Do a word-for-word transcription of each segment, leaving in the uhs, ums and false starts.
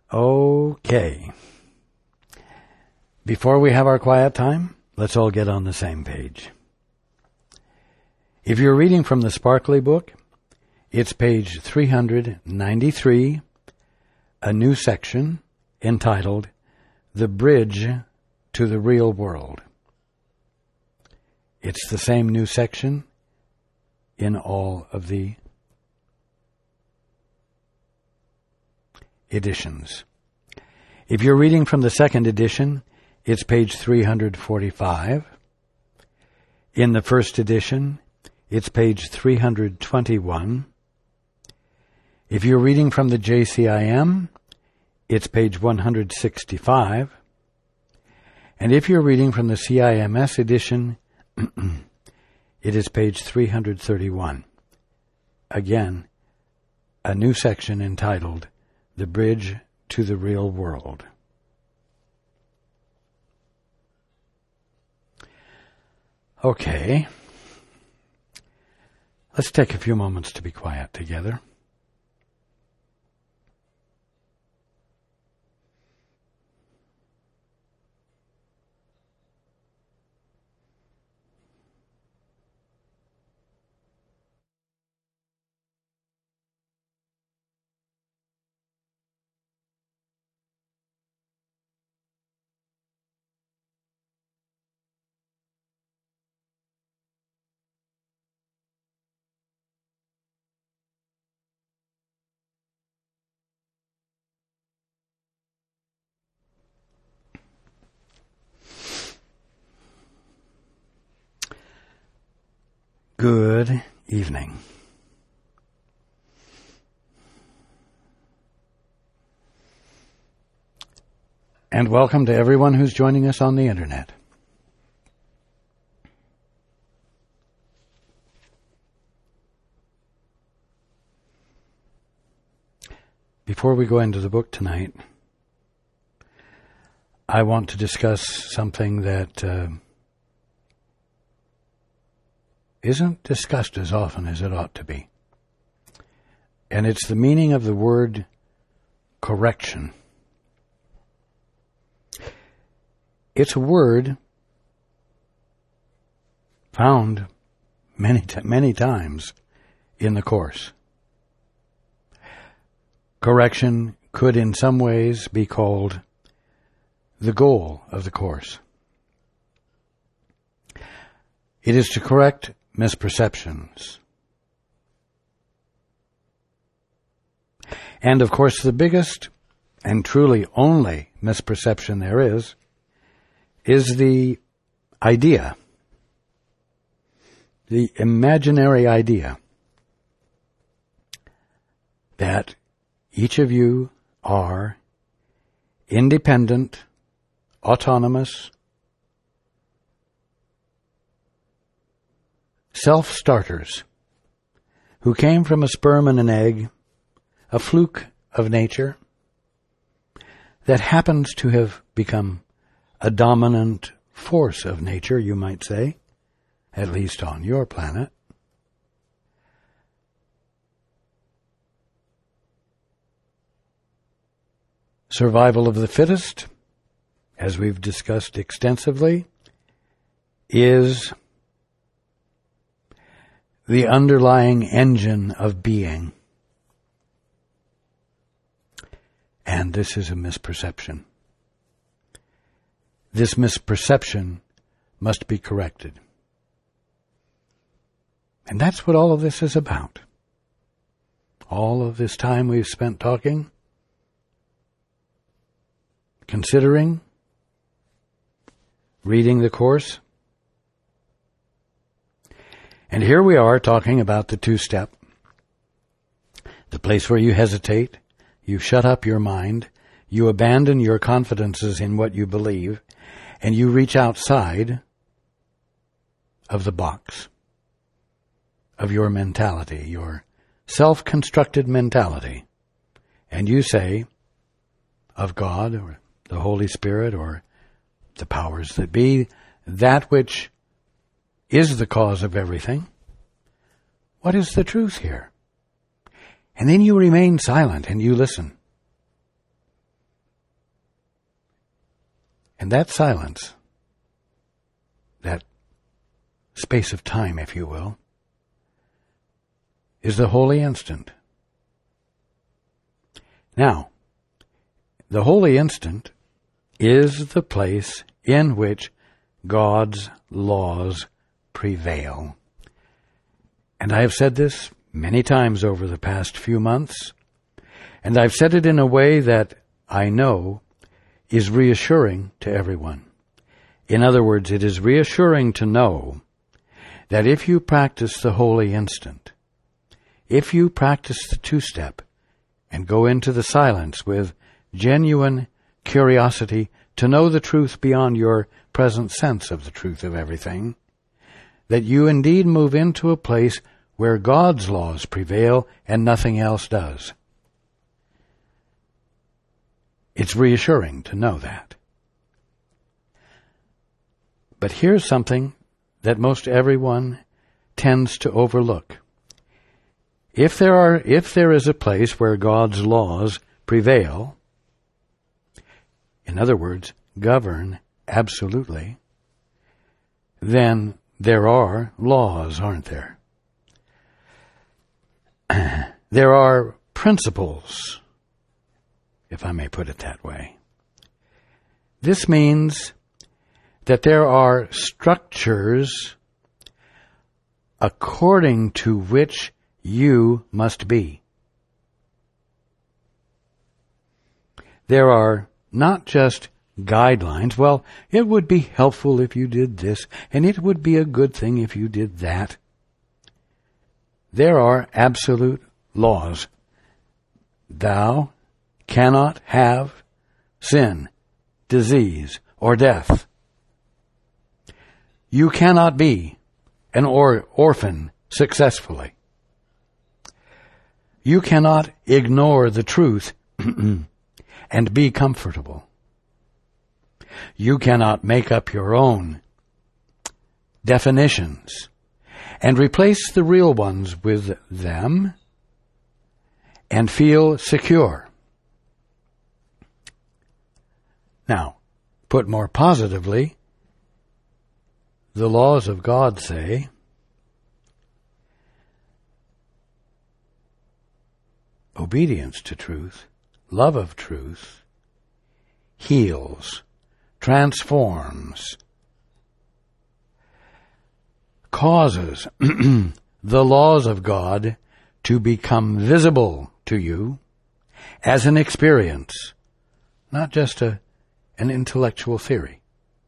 Okay. Before we have our quiet time, let's all get on the same page. If you're reading from the Sparkly Book, it's page three ninety-three, a new section entitled The Bridge to the Real World. It's the same new section in all of the editions. If you're reading from the second edition, it's page three forty-five. In the first edition, it's page three twenty-one. If you're reading from the J C I M, it's page one sixty-five. And if you're reading from the C I M S edition, it is page three thirty-one. Again, a new section entitled The Bridge to the Real World. Okay. Let's take a few moments to be quiet together. Good evening. And welcome to everyone who's joining us on the internet. Before we go into the book tonight, I want to discuss something that uh, isn't discussed as often as it ought to be. And it's the meaning of the word correction. It's a word found many, t- many times in the Course. Correction could in some ways be called the goal of the Course. It is to correct misperceptions. And of course, the biggest and truly only misperception there is, is the idea, the imaginary idea that each of you are independent, autonomous, self-starters who came from a sperm and an egg, a fluke of nature that happens to have become a dominant force of nature, you might say, at least on your planet. Survival of the fittest, as we've discussed extensively, is the underlying engine of being. And this is a misperception. This misperception must be corrected. And that's what all of this is about. All of this time we've spent talking, considering, reading the Course. And here we are talking about the two-step, the place where you hesitate, you shut up your mind, you abandon your confidences in what you believe, and you reach outside of the box of your mentality, your self-constructed mentality, and you say of God or the Holy Spirit or the powers that be, that which is the cause of everything. What is the truth here? And then you remain silent and you listen. And that silence, that space of time, if you will, is the holy instant. Now, the holy instant is the place in which God's laws prevail. And I have said this many times over the past few months, and I've said it in a way that I know is reassuring to everyone. In other words, it is reassuring to know that if you practice the holy instant, if you practice the two-step and go into the silence with genuine curiosity to know the truth beyond your present sense of the truth of everything, that you indeed move into a place where God's laws prevail and nothing else does. It's reassuring to know that. But here's something that most everyone tends to overlook. If there are, if there is a place where God's laws prevail, in other words, govern absolutely, then there are laws, aren't there? There are principles, if I may put it that way. This means that there are structures according to which you must be. There are not just guidelines. Well, it would be helpful if you did this, and it would be a good thing if you did that. There are absolute laws. Thou cannot have sin, disease, or death. You cannot be an or- orphan successfully. You cannot ignore the truth and be comfortable. You cannot make up your own definitions and replace the real ones with them and feel secure. Now, put more positively, the laws of God say, obedience to truth, love of truth, heals, transforms, causes the laws of God to become visible to you as an experience, not just a, an intellectual theory.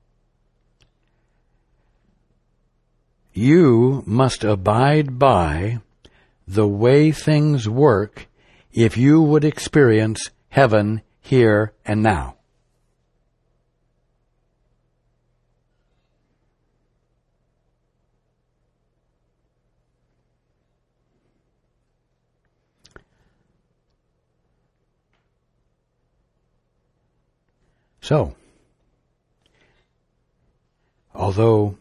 You must abide by the way things work if you would experience heaven here and now. So, although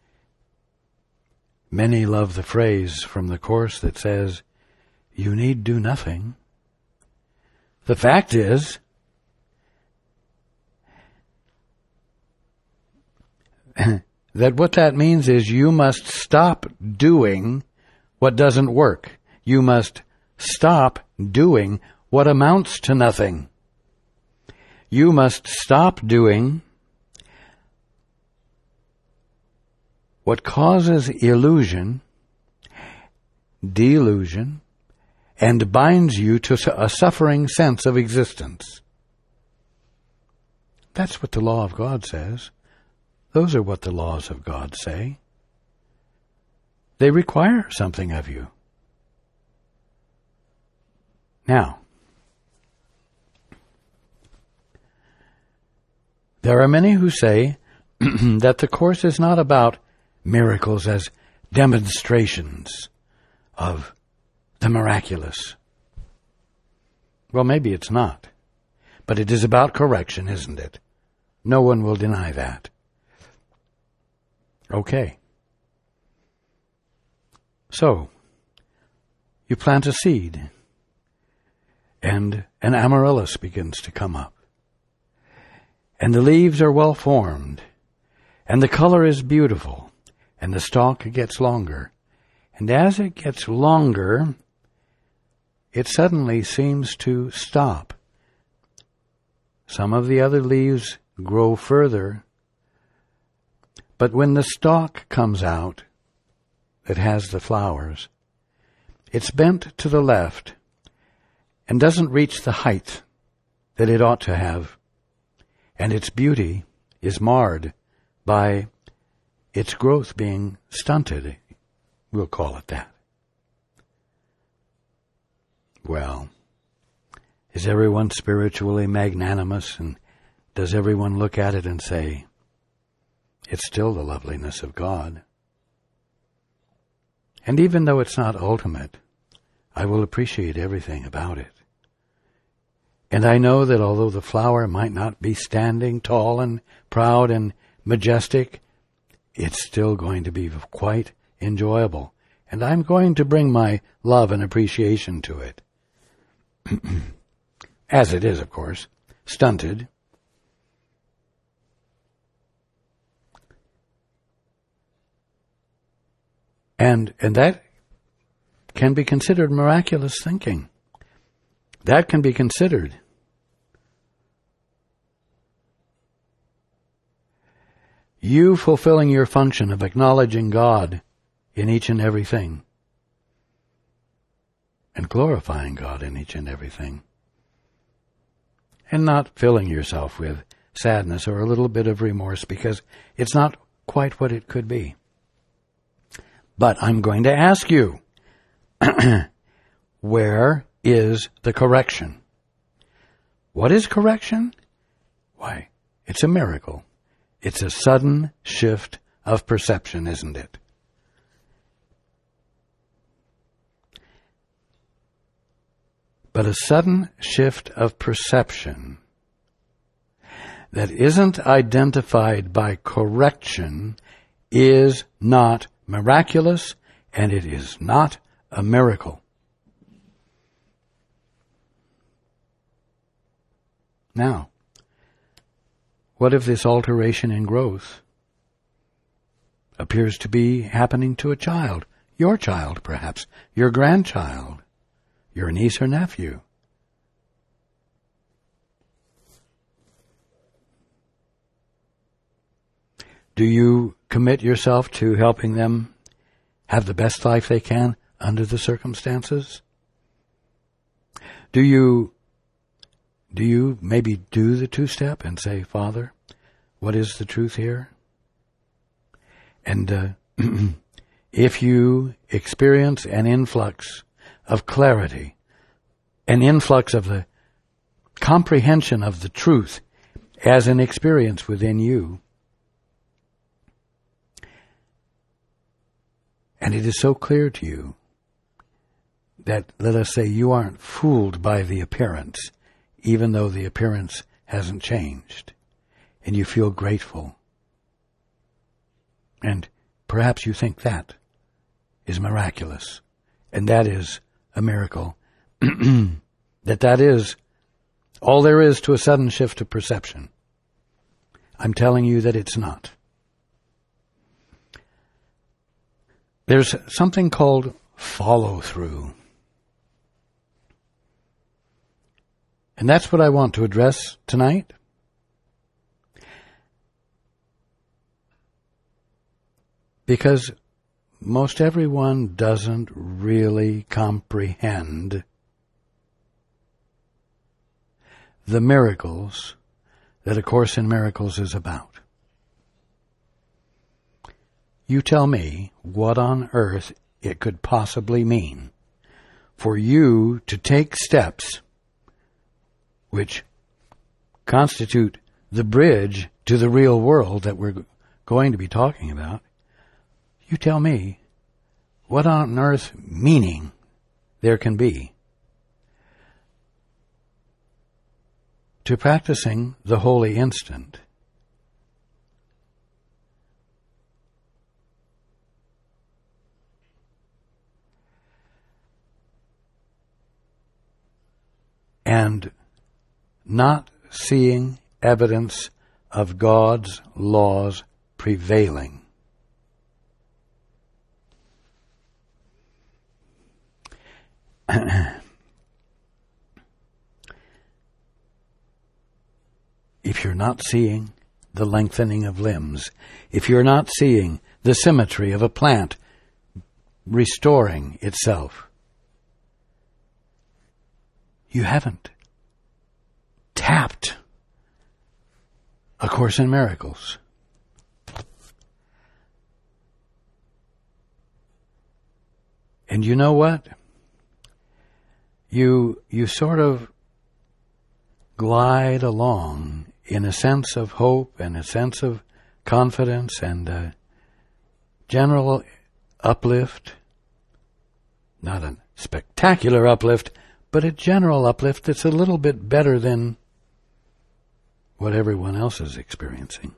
many love the phrase from the Course that says, you need do nothing, the fact is that what that means is you must stop doing what doesn't work. You must stop doing what amounts to nothing. You must stop doing what causes illusion, delusion, and binds you to a suffering sense of existence. That's what the law of God says. Those are what the laws of God say. They require something of you. Now, there are many who say that the Course is not about miracles as demonstrations of the miraculous. Well, maybe it's not. But it is about correction, isn't it? No one will deny that. Okay. So, you plant a seed, and an amaryllis begins to come up. and the leaves are well formed, and the color is beautiful, and the stalk gets longer. And as it gets longer, it suddenly seems to stop. Some of the other leaves grow further, but when the stalk comes out that has the flowers, it's bent to the left and doesn't reach the height that it ought to have, and its beauty is marred by its growth being stunted. We'll call it that. Well, is everyone spiritually magnanimous, and does everyone look at it and say, it's still the loveliness of God? And even though it's not ultimate, I will appreciate everything about it. And I know that although the flower might not be standing tall and proud and majestic, it's still going to be quite enjoyable. And I'm going to bring my love and appreciation to it. As it is, of course, stunted. And, and that can be considered miraculous thinking. That can be considered. You fulfilling your function of acknowledging God in each and everything, and glorifying God in each and everything, and not filling yourself with sadness or a little bit of remorse because it's not quite what it could be. But I'm going to ask you, where is the correction? What is correction? Why, it's a miracle. It's a sudden shift of perception, isn't it? But a sudden shift of perception that isn't identified by correction is not miraculous, and it is not a miracle. Now, what if this alteration in growth appears to be happening to a child? Your child, perhaps. Your grandchild. Your niece or nephew. Do you commit yourself to helping them have the best life they can under the circumstances? Do you Do you maybe do the two-step and say, Father, what is the truth here? And uh, if you experience an influx of clarity, an influx of the comprehension of the truth as an experience within you, and it is so clear to you that, let us say, you aren't fooled by the appearance, even though the appearance hasn't changed, and you feel grateful. And perhaps you think that is miraculous, and that is a miracle, that that is all there is to a sudden shift of perception. I'm telling you that it's not. There's something called follow-through. And that's what I want to address tonight. Because most everyone doesn't really comprehend the miracles that A Course in Miracles is about. You tell me what on earth it could possibly mean for you to take steps which constitute the bridge to the real world that we're going to be talking about. You tell me what on earth meaning there can be to practicing the holy instant. And not seeing evidence of God's laws prevailing. If you're not seeing the lengthening of limbs, if you're not seeing the symmetry of a plant restoring itself, you haven't tapped A Course in Miracles. And you know what? You you sort of glide along in a sense of hope and a sense of confidence and a general uplift. Not a spectacular uplift, but a general uplift that's a little bit better than what everyone else is experiencing.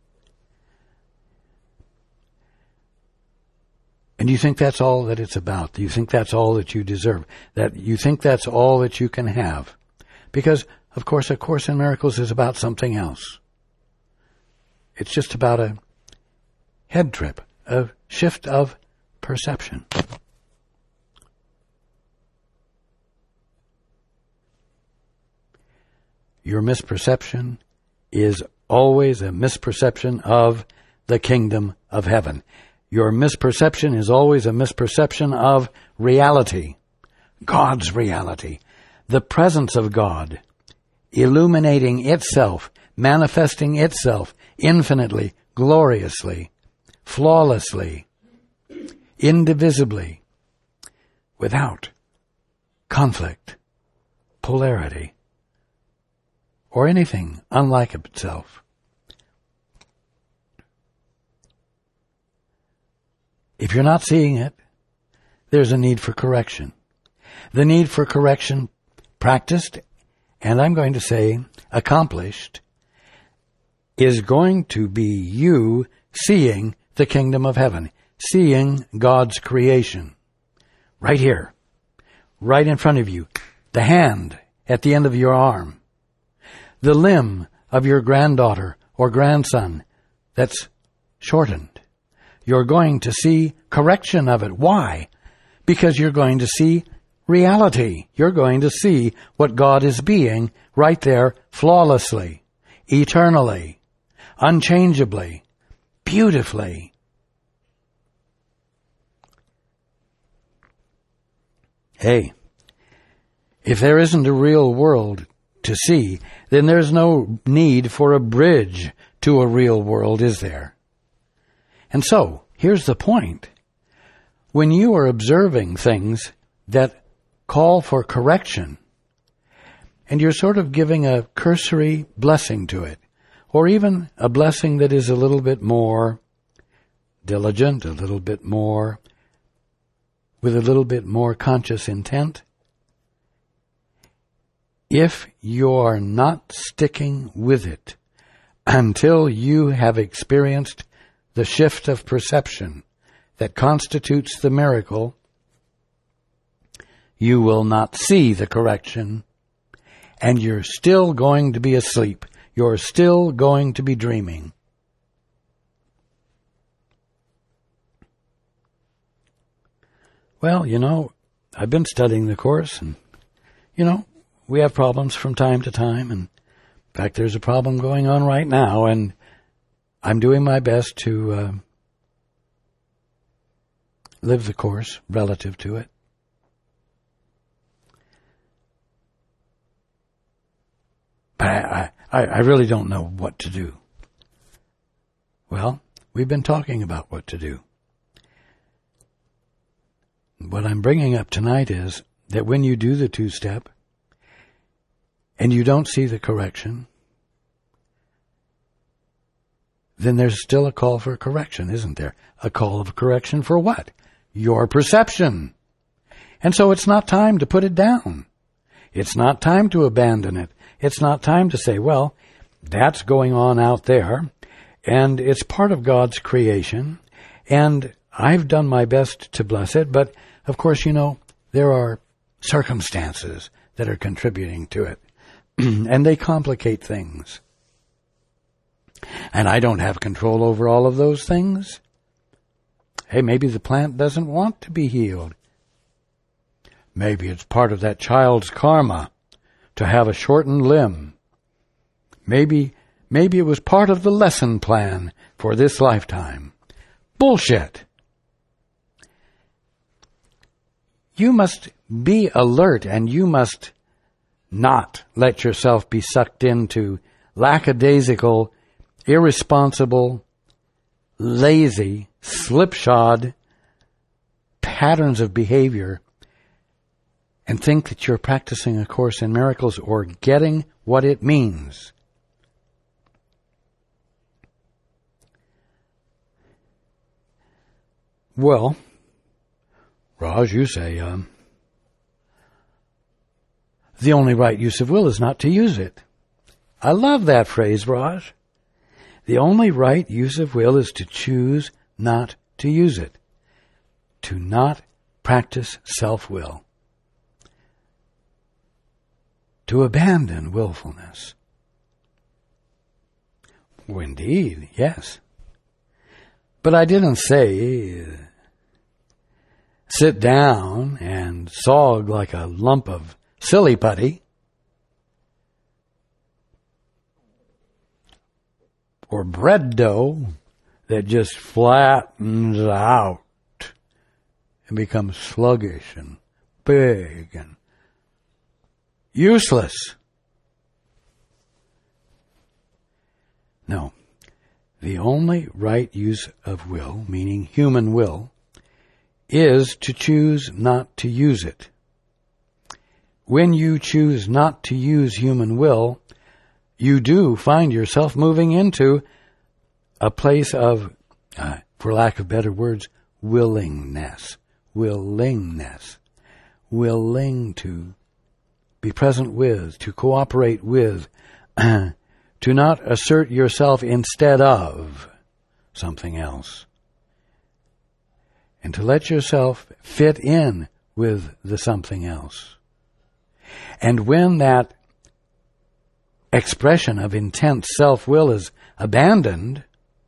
And you think that's all that it's about. You think that's all that you deserve. That you think that's all that you can have. Because, of course, A Course in Miracles is about something else. It's just about a head trip, a shift of perception. Your misperception is always a misperception of the kingdom of heaven. Your misperception is always a misperception of reality, God's reality, the presence of God, illuminating itself, manifesting itself infinitely, gloriously, flawlessly, indivisibly, without conflict, polarity, or anything unlike itself. If you're not seeing it, there's a need for correction. The need for correction practiced, and I'm going to say accomplished, is going to be you seeing the kingdom of heaven, seeing God's creation. Right here, right in front of you, the hand at the end of your arm, the limb of your granddaughter or grandson that's shortened. You're going to see correction of it. Why? Because you're going to see reality. You're going to see what God is being right there flawlessly, eternally, unchangeably, beautifully. Hey, if there isn't a real world to see, then there's no need for a bridge to a real world, is there? And so, here's the point. When you are observing things that call for correction, and you're sort of giving a cursory blessing to it, or even a blessing that is a little bit more diligent, a little bit more, with a little bit more conscious intent, if you're not sticking with it until you have experienced the shift of perception that constitutes the miracle, you will not see the correction, and you're still going to be asleep. You're still going to be dreaming. Well, you know, I've been studying the Course, and, you know, we have problems from time to time, and in fact, there's a problem going on right now, and I'm doing my best to uh, live the Course relative to it. But I, I, I really don't know what to do. Well, we've been talking about what to do. What I'm bringing up tonight is that when you do the two-step and you don't see the correction, then there's still a call for correction, isn't there? A call of correction for what? Your perception. And so it's not time to put it down. It's not time to abandon it. It's not time to say, well, that's going on out there, and it's part of God's creation, and I've done my best to bless it, but of course, you know, there are circumstances that are contributing to it, and they complicate things. And I don't have control over all of those things. Hey, maybe the plant doesn't want to be healed. Maybe it's part of that child's karma to have a shortened limb. Maybe, maybe it was part of the lesson plan for this lifetime. Bullshit. You must be alert, and you must not let yourself be sucked into lackadaisical, irresponsible, lazy, slipshod patterns of behavior and think that you're practicing A Course in Miracles or getting what it means. Well, Raj, you say, um, the only right use of will is not to use it. I love that phrase, Raj. The only right use of will is to choose not to use it, to not practice self-will, to abandon willfulness. Well, indeed, yes. But I didn't say uh, sit down and sog like a lump of silly putty, or bread dough that just flattens out and becomes sluggish and big and useless. No. The only right use of will, meaning human will, is to choose not to use it. When you choose not to use human will, you do find yourself moving into a place of, uh, for lack of better words, willingness. Willingness. Willing to be present with, to cooperate with, to not assert yourself instead of something else. And to let yourself fit in with the something else. And when that expression of intense self-will is abandoned,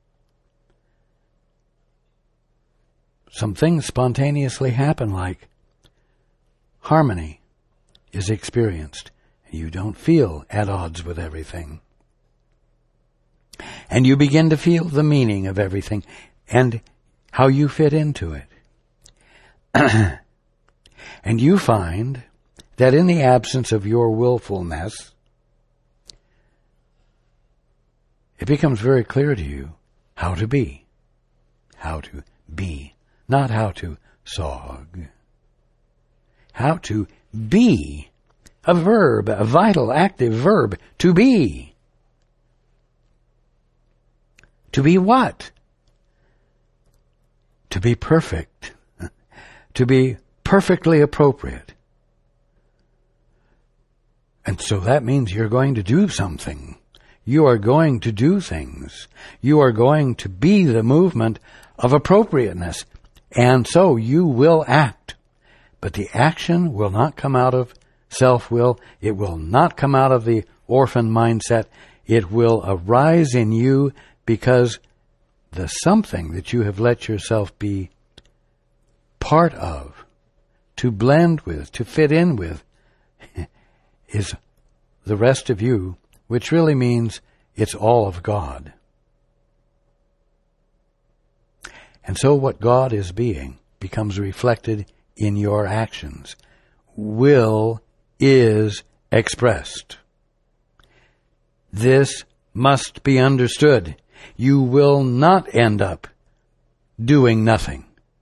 some things spontaneously happen, like harmony is experienced. You don't feel at odds with everything. And you begin to feel the meaning of everything and how you fit into it. And you find that in the absence of your willfulness, it becomes very clear to you how to be. How to be. Not how to sog. How to be. A verb, a vital, active verb. To be. To be what? To be perfect. To be perfectly appropriate. And so that means you're going to do something. You are going to do things. You are going to be the movement of appropriateness. And so you will act. But the action will not come out of self-will. It will not come out of the orphan mindset. It will arise in you because the something that you have let yourself be part of, to blend with, to fit in with, is the rest of you, which really means it's all of God. And so what God is being becomes reflected in your actions. Will is expressed. This must be understood. You will not end up doing nothing.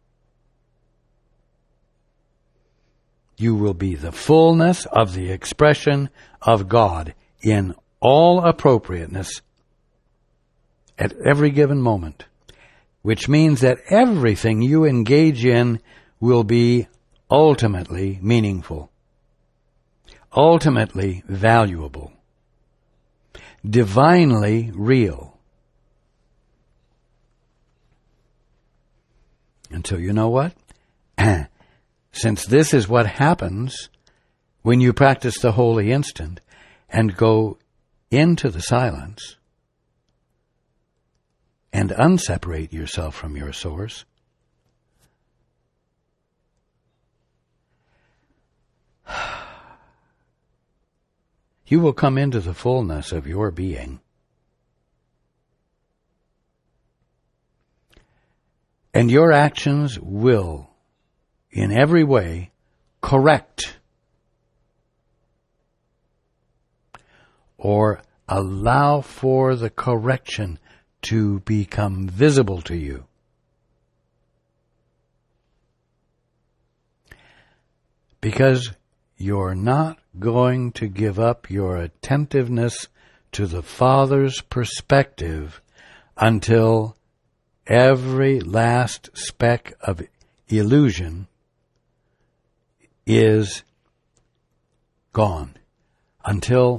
You will be the fullness of the expression of God in all appropriateness at every given moment, which means that everything you engage in will be ultimately meaningful, ultimately valuable, divinely real. And so you know what? Since this is what happens when you practice the holy instant and go into the silence, and unseparate yourself from your source, you will come into the fullness of your being. And your actions will, in every way, correct or allow for the correction to become visible to you. Because you're not going to give up your attentiveness to the Father's perspective until every last speck of illusion is gone. Until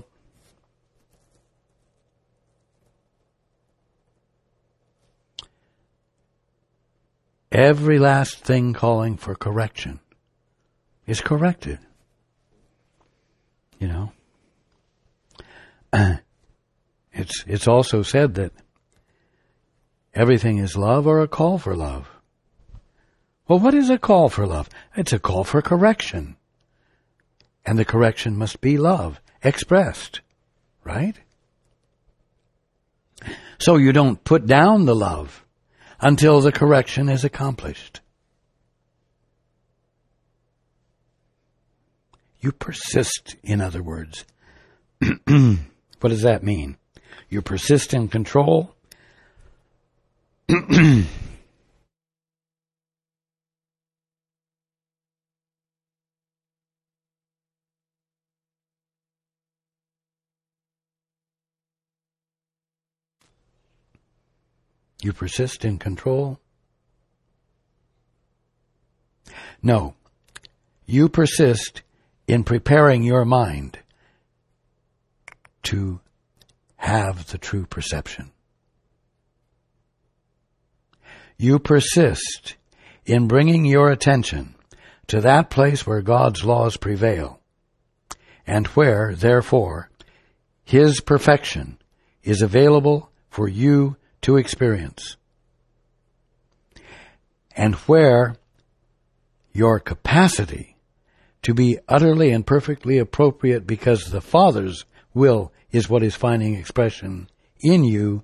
every last thing calling for correction is corrected. You know, it's it's also said that everything is love or a call for love. Well, what is a call for love? It's a call for correction. And the correction must be love, expressed, right? So you don't put down the love until the correction is accomplished. You persist, in other words. What does that mean? You persist in control. You persist in control? No. You persist in preparing your mind to have the true perception. You persist in bringing your attention to that place where God's laws prevail, and where, therefore, His perfection is available for you to experience, and where your capacity to be utterly and perfectly appropriate because the Father's will is what is finding expression in you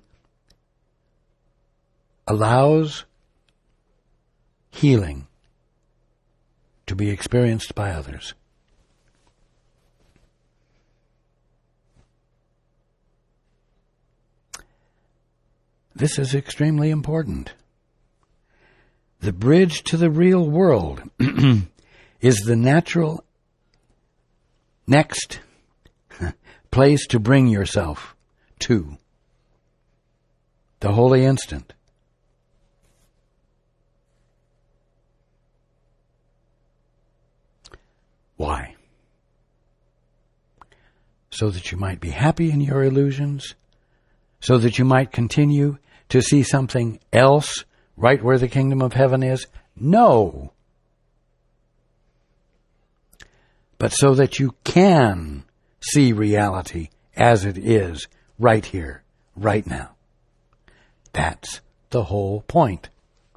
allows healing to be experienced by others. This is extremely important. The bridge to the real world is the natural next place to bring yourself to. The holy instant. Why? So that you might be happy in your illusions, so that you might continue to see something else right where the kingdom of heaven is? No. But so that you can see reality as it is right here, right now. That's the whole point.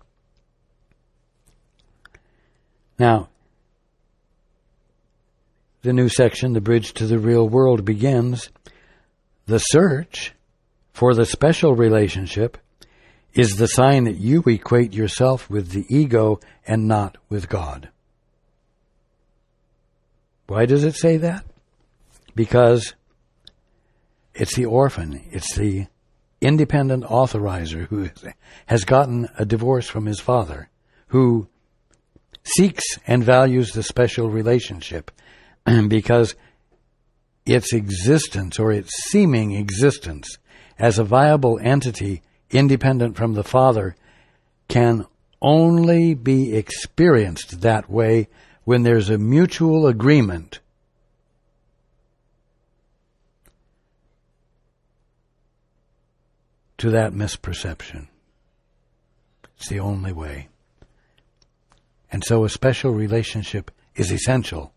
Now, the new section, The Bridge to the Real World, begins. The search for the special relationship is the sign that you equate yourself with the ego and not with God. Why does it say that? Because it's the orphan, it's the independent authorizer who has gotten a divorce from his father, who seeks and values the special relationship because its existence or its seeming existence as a viable entity independent from the Father can only be experienced that way when there's a mutual agreement to that misperception. It's the only way. And so a special relationship is essential.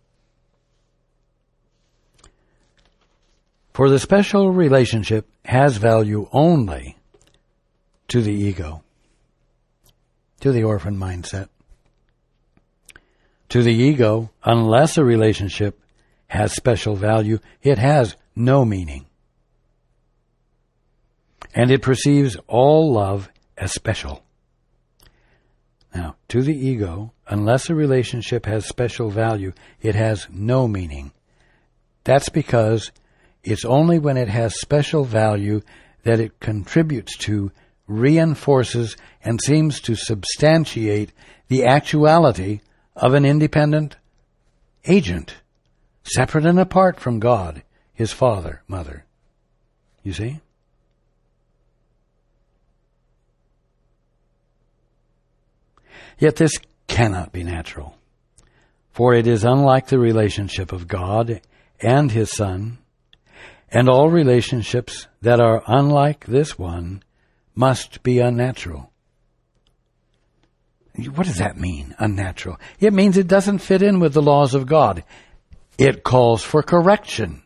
For the special relationship has value only to the ego, to the orphan mindset. To the ego, unless a relationship has special value, it has no meaning. And it perceives all love as special. Now, to the ego, unless a relationship has special value, it has no meaning. That's because it's only when it has special value that it contributes to, reinforces, and seems to substantiate the actuality of an independent agent, separate and apart from God, his father, mother. You see? Yet this cannot be natural, for it is unlike the relationship of God and his Son, and all relationships that are unlike this one must be unnatural. What does that mean, unnatural? It means it doesn't fit in with the laws of God. It calls for correction.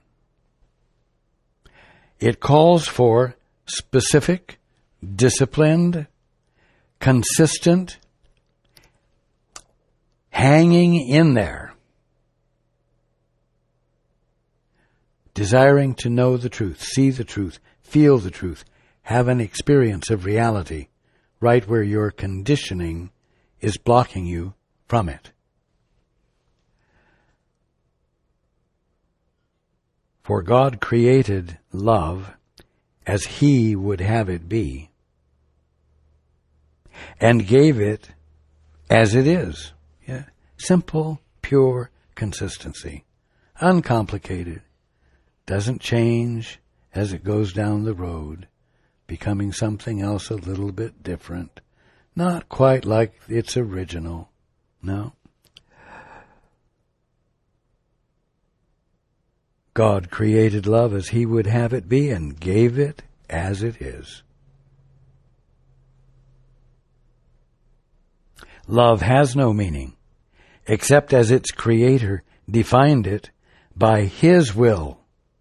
It calls for specific, disciplined, consistent, hanging in there, desiring to know the truth, see the truth, feel the truth, have an experience of reality right where your conditioning is blocking you from it. For God created love as he would have it be, and gave it as it is. Yeah. Simple, pure consistency. Uncomplicated. Doesn't change as it goes down the road, becoming something else a little bit different. Not quite like its original. No. God created love as he would have it be and gave it as it is. Love has no meaning, except as its creator defined it by his will.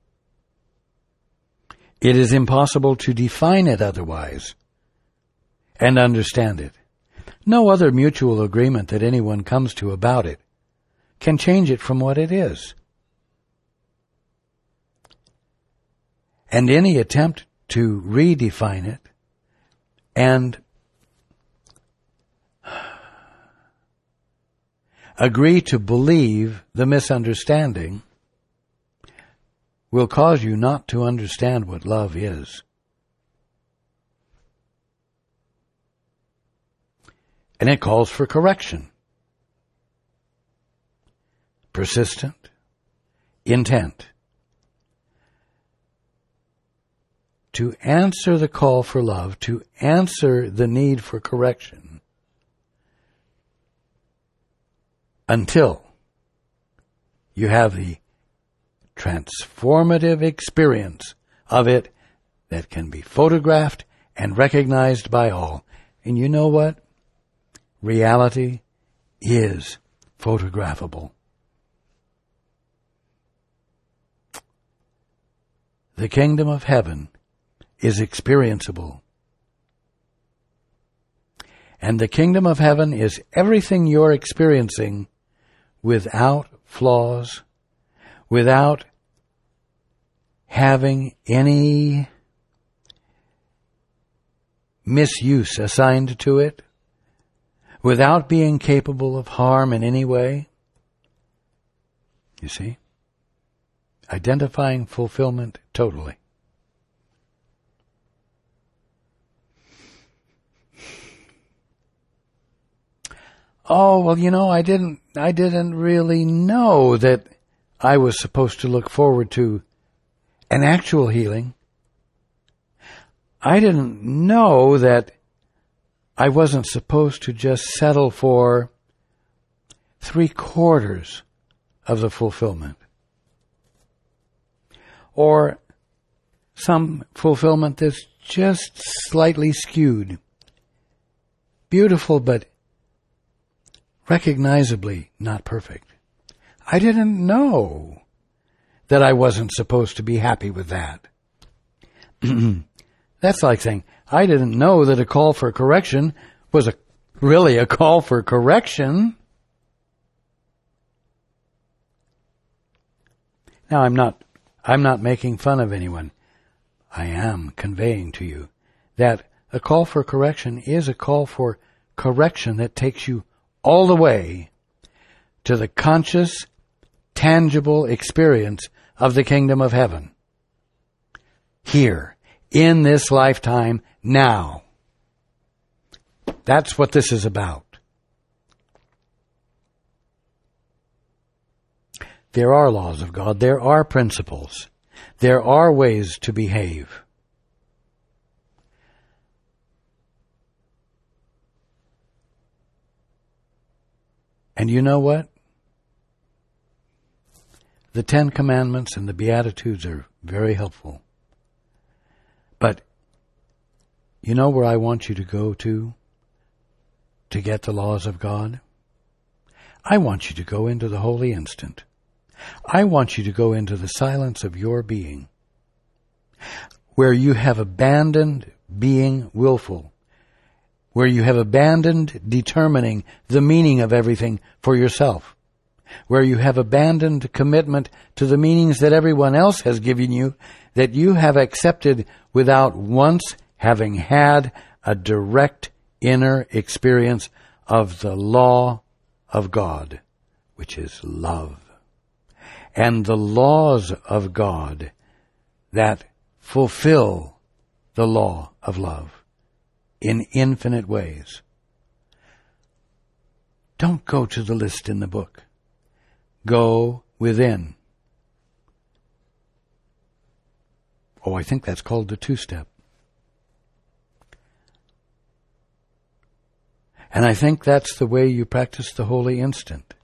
It is impossible to define it otherwise and understand it. No other mutual agreement that anyone comes to about it can change it from what it is. And any attempt to redefine it and agree to believe the misunderstanding will cause you not to understand what love is. And it calls for correction, persistent intent to answer the call for love, to answer the need for correction, until you have the transformative experience of it that can be photographed and recognized by all. And you know what? Reality is photographable. The kingdom of heaven is experienceable. And the kingdom of heaven is everything you're experiencing without flaws, without having any misuse assigned to it, without being capable of harm in any way. You see? Identifying fulfillment totally. Oh, well, you know, I didn't, I didn't really know that I was supposed to look forward to an actual healing. I didn't know that I wasn't supposed to just settle for three quarters of the fulfillment. Or some fulfillment that's just slightly skewed. Beautiful, but recognizably not perfect. I didn't know that I wasn't supposed to be happy with that. That's like saying, I didn't know that a call for correction was a really a call for correction. Now, I'm not, I'm not making fun of anyone. I am conveying to you that a call for correction is a call for correction that takes you all the way to the conscious, tangible experience of the kingdom of heaven. Here, in this lifetime, now. That's what this is about. There are laws of God. There are principles. There are ways to behave. And you know what? The Ten Commandments and the Beatitudes are very helpful. But you know where I want you to go to, to get the laws of God? I want you to go into the holy instant. I want you to go into the silence of your being, where you have abandoned being willful, where you have abandoned determining the meaning of everything for yourself, where you have abandoned commitment to the meanings that everyone else has given you, that you have accepted without once having had a direct inner experience of the law of God, which is love. And the laws of God that fulfill the law of love in infinite ways. Don't go to the list in the book. Go within. Oh, I think that's called the two-step. And I think that's the way you practice the holy instant.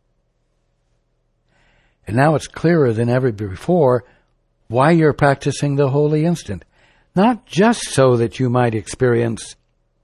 And now it's clearer than ever before why you're practicing the holy instant. Not just so that you might experience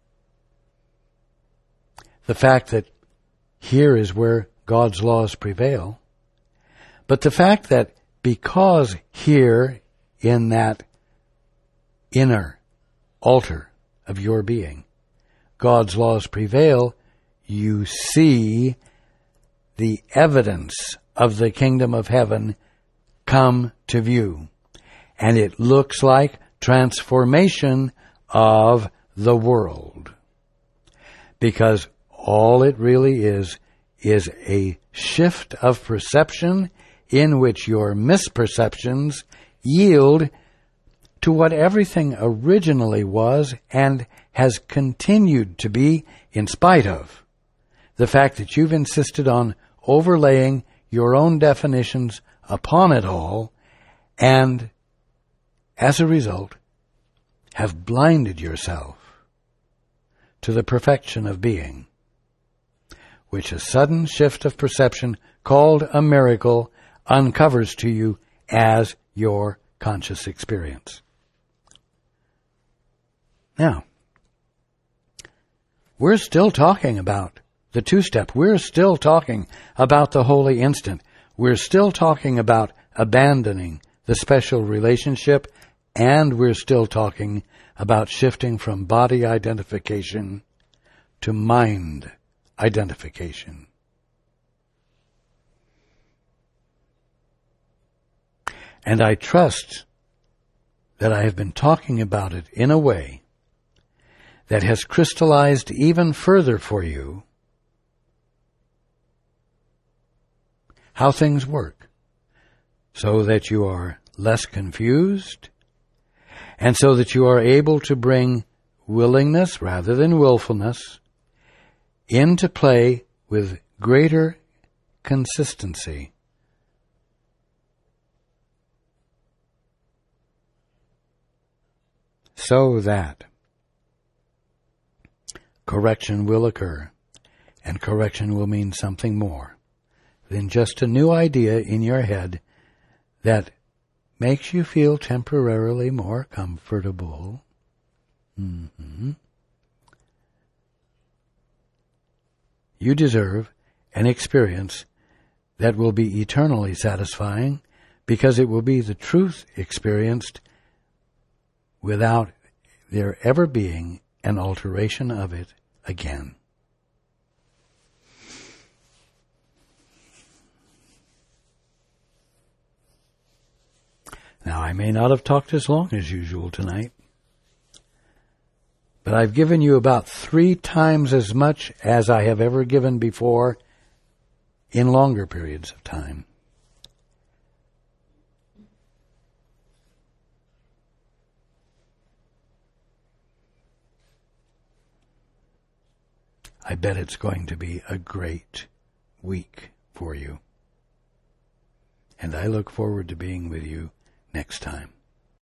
the fact that here is where God's laws prevail, but the fact that because here in that inner altar of your being, God's laws prevail, you see the evidence of the kingdom of heaven come to view. And it looks like transformation of the world. Because all it really is, is a shift of perception in which your misperceptions yield to what everything originally was and has continued to be in spite of the fact that you've insisted on overlaying your own definitions upon it all, and as a result, have blinded yourself to the perfection of being, which a sudden shift of perception called a miracle uncovers to you as your conscious experience. Now, we're still talking about the two-step. We're still talking about the holy instant. We're still talking about abandoning the special relationship, and we're still talking about shifting from body identification to mind identification. And I trust that I have been talking about it in a way that has crystallized even further for you how things work, so that you are less confused, and so that you are able to bring willingness rather than willfulness into play with greater consistency. So that correction will occur, and correction will mean something more than just a new idea in your head that makes you feel temporarily more comfortable. Mm-hmm. You deserve an experience that will be eternally satisfying, because it will be the truth experienced without there ever being an alteration of it again. Now, I may not have talked as long as usual tonight, but I've given you about three times as much as I have ever given before in longer periods of time. I bet it's going to be a great week for you. And I look forward to being with you next time.